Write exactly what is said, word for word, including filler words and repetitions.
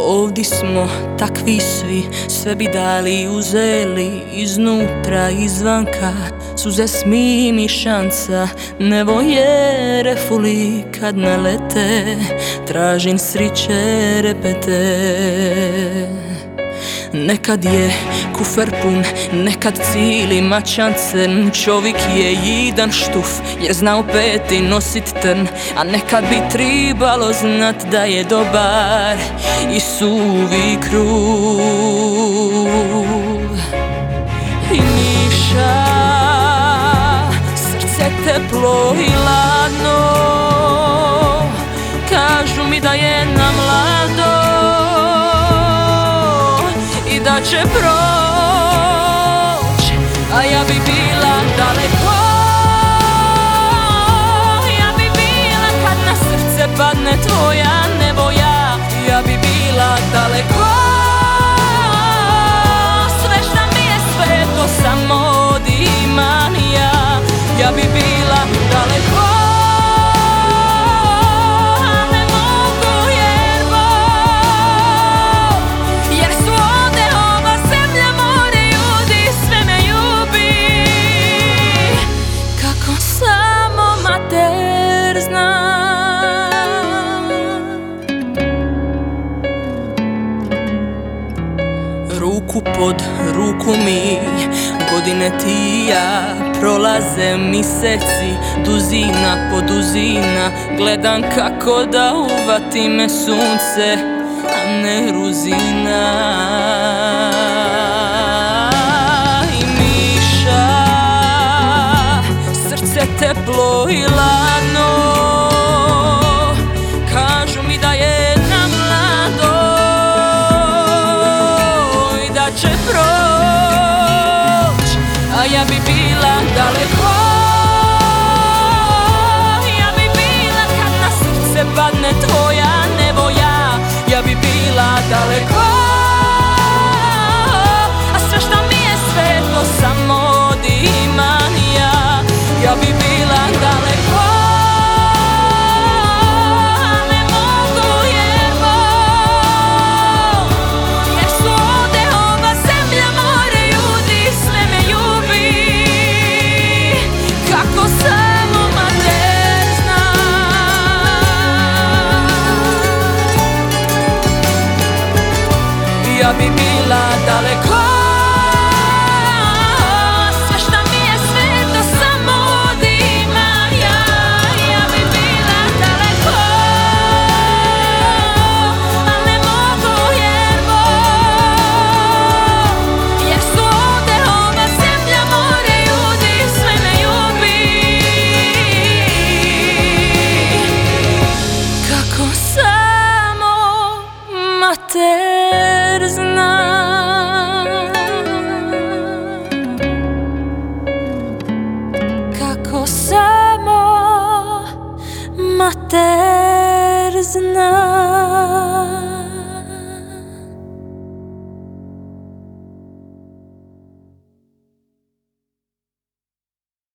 Ovdje smo takvi svi, sve bi dali i uzeli, iznutra, izvanka, suze, smim i šanca. Nevo je refuli kad nalete, tražim sriće repete. Nekad je kufer pun, nekad cili mačancen. Čovjek je jidan štuf jer zna u peti nosit trn. A nekad bi tribalo znat da je dobar i suvi krug. I Miša, srce teplo i ladno, kažu mi da je na mlado i da će proć, a ja bi bila daleko. Ja bi bila kad na srce padne tvoja nevolja. Ja bi bila daleko. Sve šta mi je sveto samo imam ja. Ja bi bila daleko. Ruku pod ruku mi, godine ti i ja, prolaze miseci, duzina po duzina. Gledam kako da uvati me sunce, a ne ruzina. I Miša, srce teplo i ladno, kažu mi da je na mlado će proć, a ja bi bila daleko. Ja bi bila kad na srce padne tvoja nevolja. Ja bi bila daleko. A sve šta mi je sveto samo imam ja. Ja bi bila daleko. Ja bi bila daleko. Sve šta mi je sveto samo imam ja. Ja bi bila daleko. A ne mogu jer vol, jer su ovde ova zemlja, more, ljudi, sve me ljubi. Kako samo mater zna.